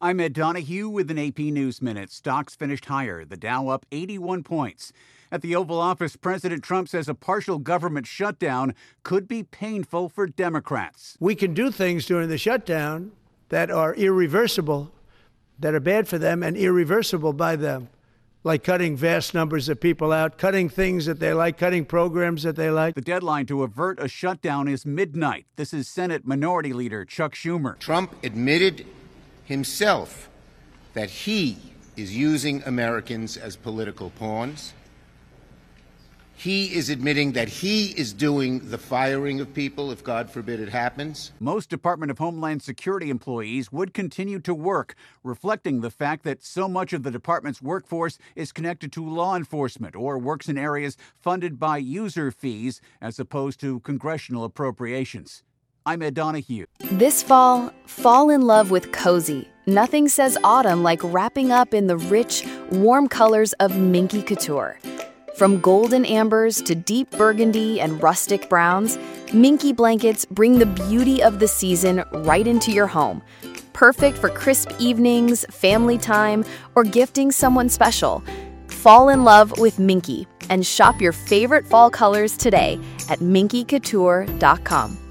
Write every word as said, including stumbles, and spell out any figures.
I'm Ed Donahue with an A P News Minute. Stocks finished higher, the Dow up eighty-one points. At the Oval Office, President Trump says a partial government shutdown could be painful for Democrats. We can do things during the shutdown that are irreversible, that are bad for them and irreversible by them, like cutting vast numbers of people out, cutting things that they like, cutting programs that they like. The deadline to avert a shutdown is midnight. This is Senate Minority Leader Chuck Schumer. Trump admitted himself that he is using Americans as political pawns. He is admitting that he is doing the firing of people if, God forbid, it happens. Most Department of Homeland Security employees would continue to work, reflecting the fact that so much of the department's workforce is connected to law enforcement or works in areas funded by user fees as opposed to congressional appropriations. I'm Ed Donahue. This fall, fall in love with cozy. Nothing says autumn like wrapping up in the rich, warm colors of Minky Couture. From golden ambers to deep burgundy and rustic browns, Minky blankets bring the beauty of the season right into your home. Perfect for crisp evenings, family time, or gifting someone special. Fall in love with Minky and shop your favorite fall colors today at minky couture dot com.